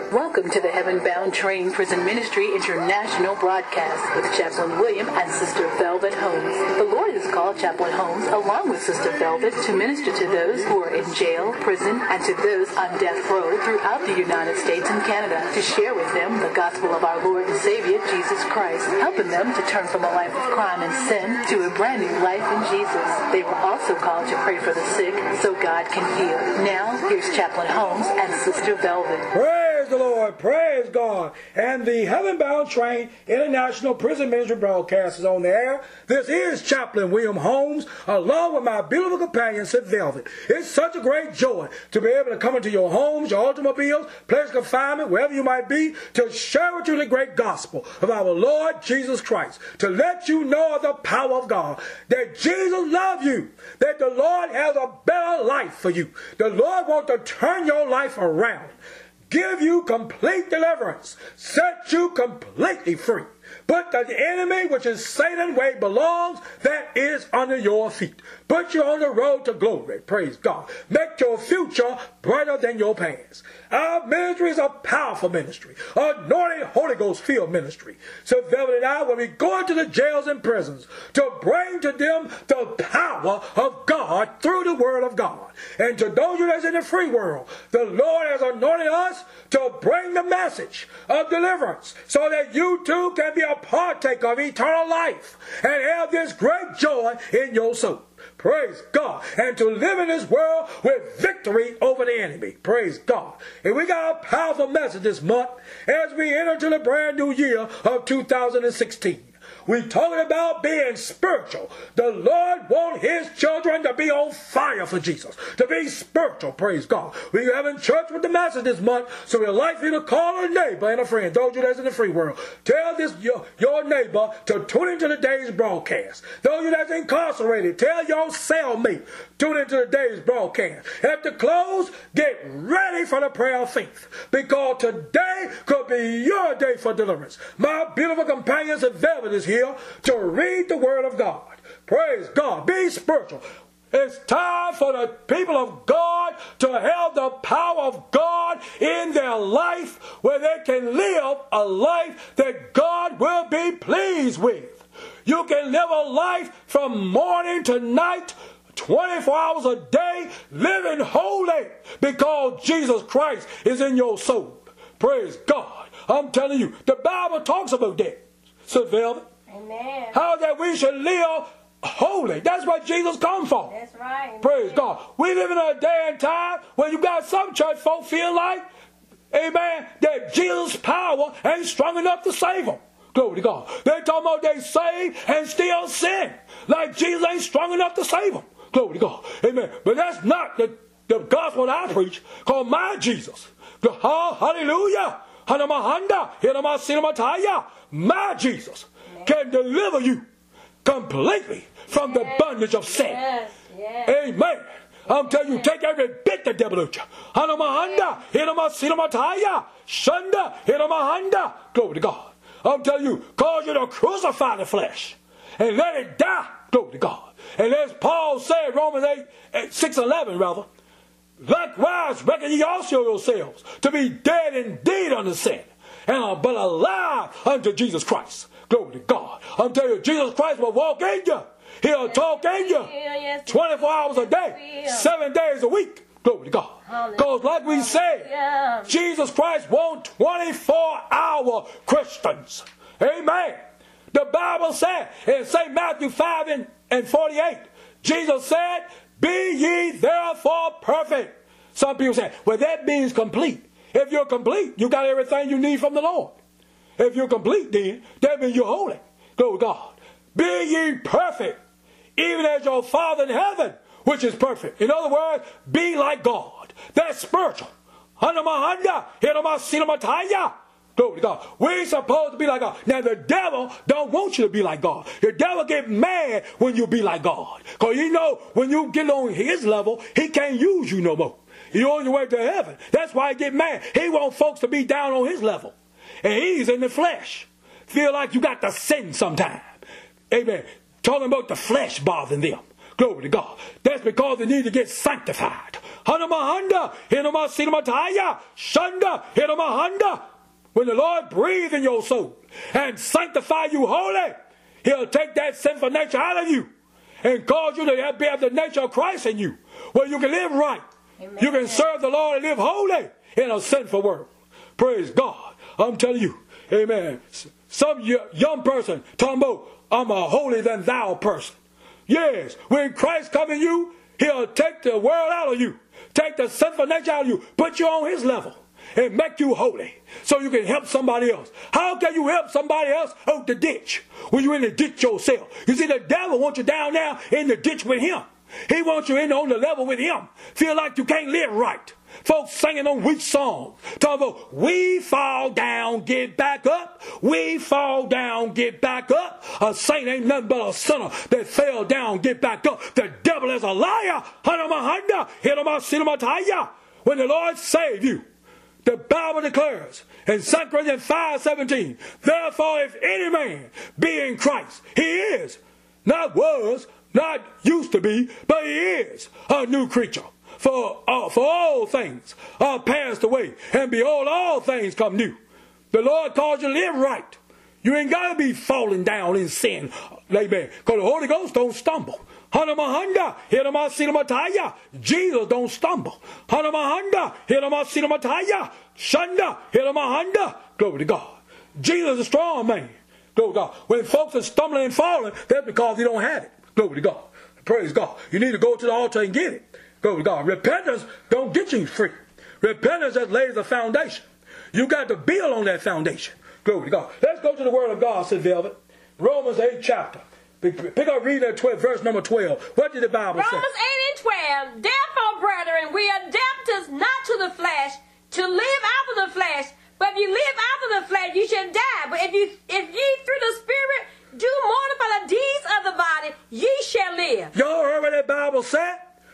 Welcome to the Heaven Bound Train Prison Ministry International broadcast with Chaplain William and Sister Velvet Holmes. The Lord has called Chaplain Holmes along with Sister Velvet to minister to those who are in jail, prison, and to those on death row throughout the United States and Canada to share with them the gospel of our Lord and Savior, Jesus Christ, helping them to turn from a life of crime and sin to a brand new life in Jesus. They were also called to pray for the sick so God can heal. Now, here's Chaplain Holmes and Sister Velvet. Praise the Lord, praise God. And the Heaven Bound Train International Prison Ministry broadcast is on the air. This is Chaplain William Holmes, along with my beautiful companion, Sister Velvet. It's such a great joy to be able to come into your homes, your automobiles, place of confinement, wherever you might be, to share with you the great gospel of our Lord Jesus Christ, to let you know of the power of God, that Jesus loves you, that the Lord has a better life for you. The Lord wants to turn your life around, give you complete deliverance, set you completely free. Put the enemy, which is Satan, where he belongs, that is under your feet. Put you on the road to glory. Praise God. Make your future brighter than your past. Our ministry is a powerful ministry, anointed Holy Ghost filled ministry. So Velvet and I will be going to the jails and prisons to bring to them the power of God through the word of God. And to those of you that's in the free world, the Lord has anointed us to bring the message of deliverance so that you too can be a partaker of eternal life and have this great joy in your soul. Praise God. And to live in this world with victory over the enemy. Praise God. And we got a powerful message this month as we enter into the brand new year of 2016. We're talking about being spiritual. The Lord wants His children to be on fire for Jesus, to be spiritual, praise God. We're having church with the message this month, so we'd like for you to call a neighbor and a friend, those of you that's in the free world. Tell this your neighbor to tune into the day's broadcast. Those of you that's incarcerated, tell your cellmate, tune into the day's broadcast. At the close, get ready for the prayer of faith, because today could be your day for deliverance. My beautiful companions of Velvet is here to read the word of God. Praise God. Be spiritual. It's time for the people of God to have the power of God in their life, where they can live a life that God will be pleased with. You can live a life from morning to night, 24 hours a day, living holy, because Jesus Christ is in your soul. Praise God. I'm telling you, the Bible talks about that. So, Velvet, amen. How that we should live holy. That's what Jesus come for. That's right. Amen. Praise God. We live in a day and time where you got some church folk feel like, amen, that Jesus' power ain't strong enough to save them. Glory to God. They talking about they saved and still sin, like Jesus ain't strong enough to save them. Glory to God. Amen. But that's not the gospel that I preach, called my Jesus. Hallelujah. My Jesus can deliver you completely from the bondage of sin. Yes, yes. Amen. I'm telling you, take every bit the devil out you. Glory to God. I'm telling you, cause you to crucify the flesh and let it die. Glory to God. And as Paul said, Romans 6:11 rather, likewise reckon ye also yourselves to be dead indeed unto sin, and but alive unto Jesus Christ. Glory to God. I'm telling you, Jesus Christ will walk in you. He'll talk in you 24 hours a day, 7 days a week. Glory to God. Because like we said, Jesus Christ wants 24-hour Christians. Amen. The Bible said in St. Matthew 5:48, Jesus said, be ye therefore perfect. Some people say, well, that means complete. If you're complete, you got everything you need from the Lord. If you're complete, then that means you're holy. Glory to God. Be ye perfect, even as your Father in heaven, which is perfect. In other words, be like God. That's spiritual. Glory to God. We're supposed to be like God. Now, the devil don't want you to be like God. The devil get mad when you be like God. Because you know, when you get on his level, he can't use you no more. You're on your way to heaven. That's why he get mad. He wants folks to be down on his level. And he's in the flesh. Feel like you got to sin sometime. Amen. Talking about the flesh bothering them. Glory to God. That's because they need to get sanctified. Hanamahanda, Hinamasilamataya, Shanda, Hinamahanda. When the Lord breathes in your soul and sanctify you holy, He'll take that sinful nature out of you and cause you to have the nature of Christ in you, where you can live right. Amen. You can serve the Lord and live holy in a sinful world. Praise God. I'm telling you, amen. Some young person talking about, I'm a holier than thou person. Yes, when Christ comes in you, He'll take the world out of you, take the sinful nature out of you, put you on His level, and make you holy so you can help somebody else. How can you help somebody else out the ditch when you're in the ditch yourself? You see, the devil wants you down there in the ditch with him. He wants you on the level with him. Feel like you can't live right. Folks singing on weak songs, talking about, we fall down, get back up. We fall down, get back up. A saint ain't nothing but a sinner that fell down, get back up. The devil is a liar. When the Lord saved you, the Bible declares in 2 Corinthians 5:17, therefore if any man be in Christ, he is, not was, not used to be, but he is a new creature. For all things are passed away, and behold, all things come new. The Lord calls you to live right. You ain't got to be falling down in sin, amen, because the Holy Ghost don't stumble. Jesus don't stumble. Glory to God. Jesus is a strong man. Glory to God. When folks are stumbling and falling, that's because they don't have it. Glory to God. Praise God. You need to go to the altar and get it. Glory to God. Repentance don't get you free. Repentance just lays the foundation. You got to build on that foundation. Glory to God. Let's go to the Word of God, said Velvet. Romans 8 chapter. Pick up reading at verse number 12. What did the Bible say? Romans 8 and 12. Therefore, brethren, we are debtors not to the flesh, to live after the flesh. But if you live after the flesh, you shall die. But if ye through the Spirit do mortify the deeds of the body, ye shall live. Y'all heard what that Bible said?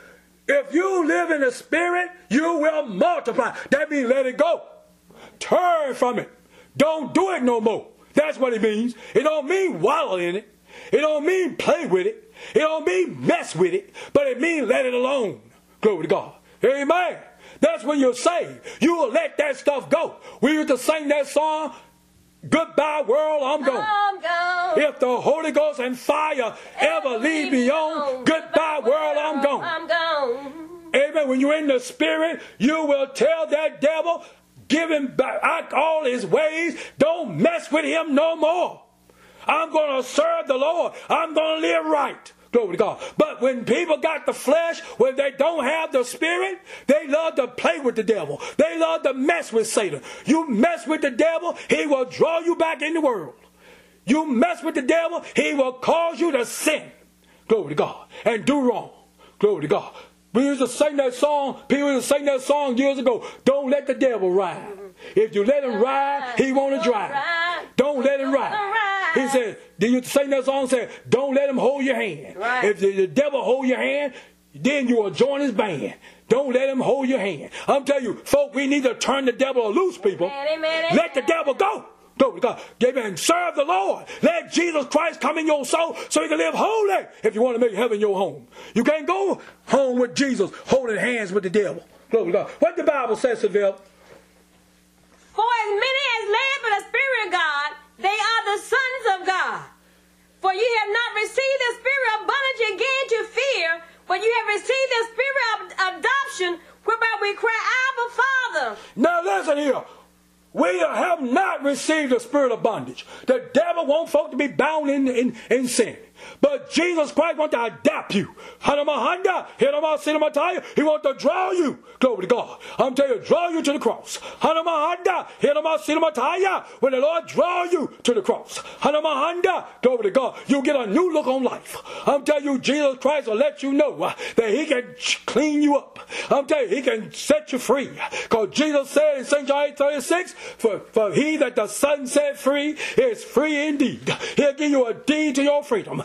If you live in the Spirit, you will multiply. That means let it go. Turn from it. Don't do it no more. That's what it means. It don't mean wallow in it. It don't mean play with it. It don't mean mess with it. But it means let it alone. Glory to God. Amen. That's when you're saved. You will let that stuff go. We used to sing that song, goodbye world, I'm gone. I'm gone. If the Holy Ghost and fire ever leave me on, goodbye world, I'm gone. I'm gone. Amen. When you're in the Spirit, you will tell that devil, give him back all his ways. Don't mess with him no more. I'm going to serve the Lord. I'm going to live right. Glory to God. But when people got the flesh, when they don't have the Spirit, they love to play with the devil. They love to mess with Satan. You mess with the devil, he will draw you back in the world. You mess with the devil, he will cause you to sin. Glory to God. And do wrong. Glory to God. We used to sing that song. People used to sing that song years ago. Don't let the devil ride. If you let him ride, he want to drive. Don't let him ride. He said, did you sing that song? Said, don't let him hold your hand. Right. If the devil hold your hand, then you will join his band. Don't let him hold your hand. I'm telling you, folk, we need to turn the devil loose, people. Amen. Let the devil go. Glory to God. Amen. Serve the Lord. Let Jesus Christ come in your soul so you can live holy if you want to make heaven your home. You can't go home with Jesus holding hands with the devil. Glory to God. What the Bible says, Seville? For as many as led by the Spirit of God, they are the sons of God. For you have not received the spirit of bondage again to fear, but you have received the spirit of adoption, whereby we cry, Abba, Father. Now listen here. We have not received the spirit of bondage. The devil wants folk to be bound in sin. But Jesus Christ wants to adapt you. He wants to draw you. Glory to God. I'm telling you, draw you to the cross. When the Lord draw you to the cross, glory to God, you get a new look on life. I'm telling you, Jesus Christ will let you know that he can clean you up. I'm telling you, he can set you free. Because Jesus said in St. John 8:36, for he that the Son set free is free indeed. He'll give you a deed to your freedom.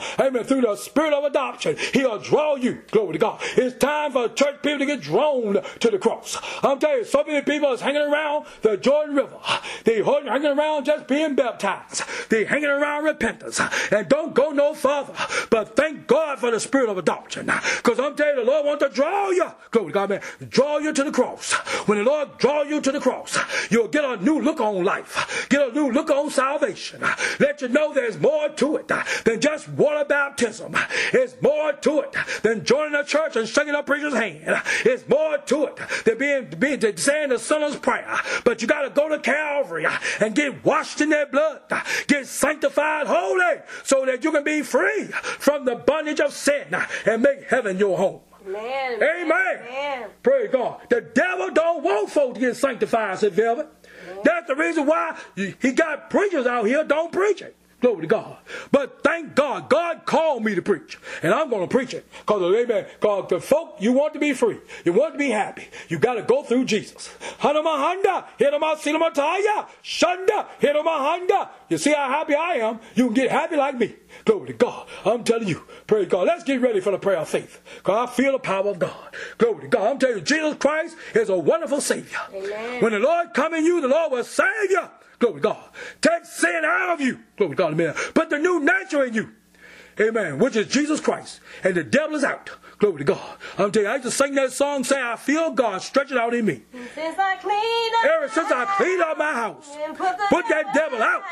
Amen. Through the spirit of adoption, he'll draw you. Glory to God. It's time for church people to get drawn to the cross. I'm telling you, so many people is hanging around the Jordan River. They're hanging around just being baptized. They're hanging around repentance. And don't go no further. But thank God for the spirit of adoption. Because I'm telling you, the Lord wants to draw you. Glory to God, man. Draw you to the cross. When the Lord draw you to the cross, you'll get a new look on life. Get a new look on salvation. Let you know there's more to it than just water baptism. It's more to it than joining a church and shaking a preacher's hand. It's more to it than being saying the sinner's prayer. But you got to go to Calvary and get washed in their blood. Get sanctified holy so that you can be free from the bondage of sin and make heaven your home. Amen. Amen. Amen. Praise God. The devil don't want folks to get sanctified, said Velvet. That's the reason why he got preachers out here don't preach it. Glory to God. But thank God, God called me to preach. And I'm going to preach it. Because, amen, because the folk, you want to be free. You want to be happy. You got to go through Jesus. Hanamahanda, Hinamasilamataya, Shanda, Hinamahanda. You see how happy I am? You can get happy like me. Glory to God. I'm telling you. Praise God. Let's get ready for the prayer of faith. Because I feel the power of God. Glory to God. I'm telling you, Jesus Christ is a wonderful Savior. Amen. When the Lord come in you, the Lord will save you. Glory to God. Take sin out of you. Glory to God. Amen. Put the new nature in you. Amen. Which is Jesus Christ. And the devil is out. Glory to God. I'm telling you, I used to sing that song, say, I feel God stretching out in me. Since I cleaned up Ever since I cleaned up my house, put that devil out.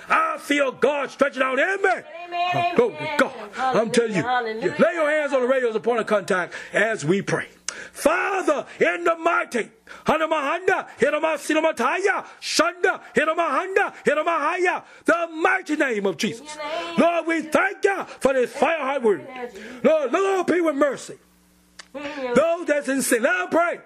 I feel God stretching out in me. Amen. Glory to God. I'm telling you, lay your hands on the radios of point of contact as we pray. Father, in the mighty Hanamahanda, Hinamasilamataya, Shanda, Hinamahanda, Hinamahaya, the mighty name of Jesus. Lord, we thank you for this fire heart word. Lord, look on people with mercy. Those that's in sin, let them pray.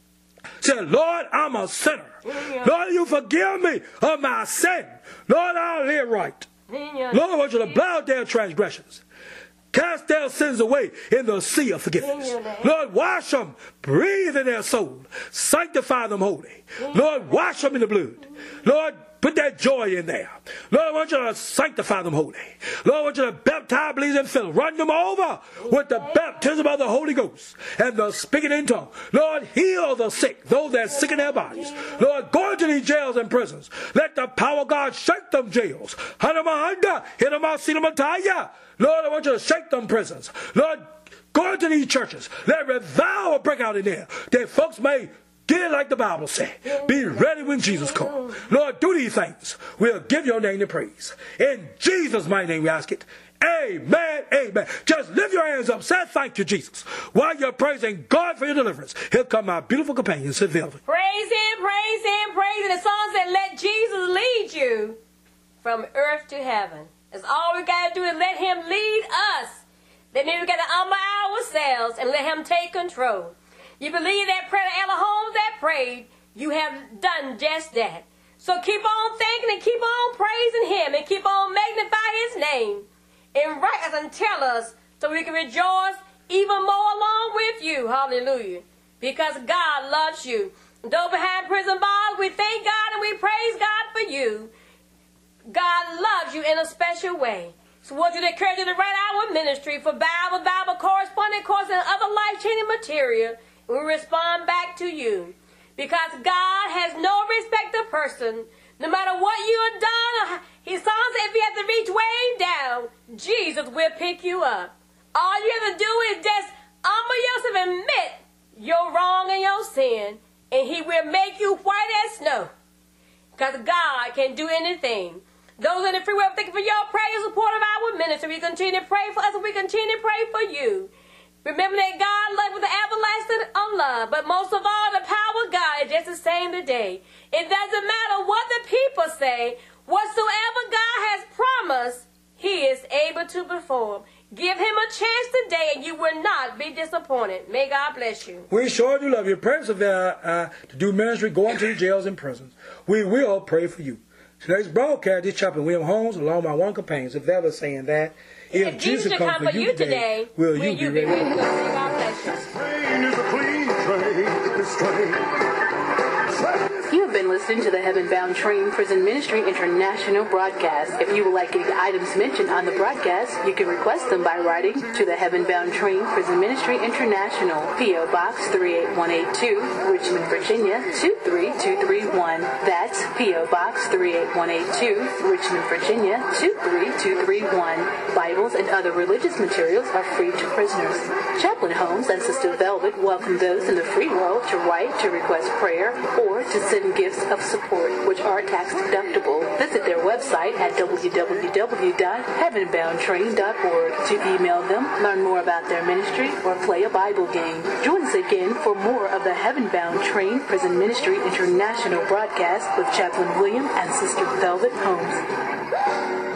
Say, Lord, I'm a sinner. Lord, you forgive me of my sin. Lord, I'll live right. Lord, I want you to blot out their transgressions. Cast their sins away in the sea of forgiveness. Lord, wash them. Breathe in their soul. Sanctify them holy. Lord, wash them in the blood. Lord, put that joy in there. Lord, I want you to sanctify them holy. Lord, I want you to baptize, believe, and fill. Run them over with the baptism of the Holy Ghost and the speaking in tongues. Lord, heal the sick, those that are sick in their bodies. Lord, go into these jails and prisons. Let the power of God shake them jails. Hanamahanda, Hinamasilamataya. Lord, I want you to shake them prisons. Lord, go into these churches. Let revival break out in there. That folks may get it like the Bible said. Be ready when Jesus comes. Lord, do these things. We'll give your name the praise. In Jesus' mighty name we ask it. Amen, amen. Just lift your hands up. Say thank you, Jesus. While you're praising God for your deliverance, here come my beautiful companion, Sid Velvet. Praise Him, praise Him, praise Him. The song said, let Jesus lead you from earth to heaven. That's all we got to do is let Him lead us. Then we got to humble ourselves and let Him take control. You believe that prayer that Ella Holmes that prayed, you have done just that. So keep on thanking and keep on praising Him and keep on magnifying His name. And write us and tell us so we can rejoice even more along with you. Hallelujah. Because God loves you. Though behind prison bars, we thank God and we praise God for you. God loves you in a special way. So I want you to encourage you to write our ministry for Bible corresponding course, and other life-changing material. And we respond back to you. Because God has no respect of person. No matter what you have done, His song said if you have to reach way down, Jesus will pick you up. All you have to do is just humble yourself and admit your wrong and your sin, and He will make you white as snow. Because God can do anything. Those in the free will, thank you for your prayer and support of our ministry. We continue to pray for us and we continue to pray for you. Remember that God loves with an everlasting love, but most of all, the power of God is just the same today. It doesn't matter what the people say. Whatsoever God has promised, He is able to perform. Give Him a chance today and you will not be disappointed. May God bless you. We sure do love you. Pray for to do ministry, go into the jails and prisons. We will pray for you. Today's broadcast, this Chaplain William Holmes, along with my one companion, if ever saying that, if Jesus comes for you today, will you be ready? God bless you. You have been listening listening to the Heaven Bound Train Prison Ministry International broadcast. If you would like any items mentioned on the broadcast, you can request them by writing to the Heaven Bound Train Prison Ministry International, P.O. Box 38182, Richmond, Virginia 23231. That's P.O. Box 38182, Richmond, Virginia 23231. Bibles and other religious materials are free to prisoners. Chaplain Holmes and Sister Velvet welcome those in the free world to write to request prayer or to send gifts of support, which are tax deductible. Visit their website at www.heavenboundtrain.org to email them, learn more about their ministry, or play a Bible game. Join us again for more of the Heaven Bound Train Prison Ministry International broadcast with Chaplain William and Sister Velvet Holmes.